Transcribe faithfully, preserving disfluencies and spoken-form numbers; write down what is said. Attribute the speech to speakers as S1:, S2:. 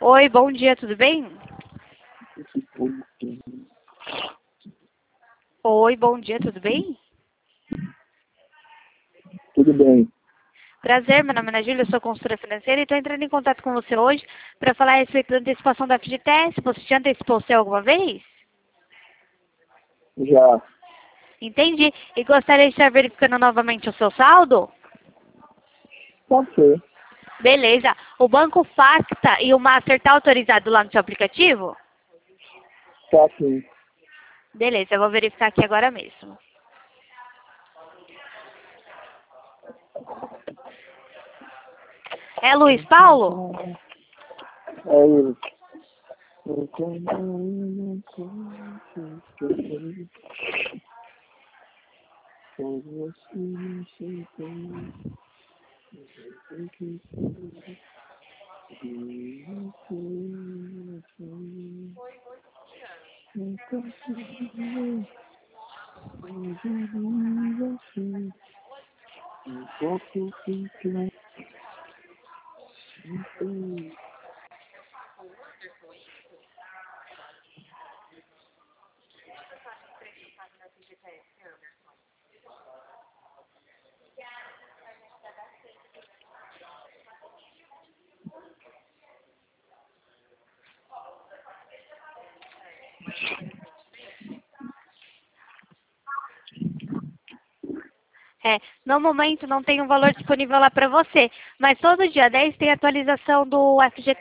S1: Oi, bom dia, tudo bem? Oi, bom dia, tudo bem?
S2: Tudo bem.
S1: Prazer, meu nome é Ana Júlia, eu sou consultora financeira e estou entrando em contato com você hoje para falar a respeito da antecipação da F G T S. Você já antecipou o seu alguma vez?
S2: Já.
S1: Entendi. E gostaria de estar verificando novamente o seu saldo?
S2: Pode ser.
S1: Beleza. O Banco Facta e o Master está autorizado lá no seu aplicativo?
S2: Tá sim.
S1: Beleza, eu vou verificar aqui agora mesmo. É Luiz Paulo?
S2: É isso.
S1: É, no momento não tem um valor disponível lá para você, mas todo dia dez tem atualização do F G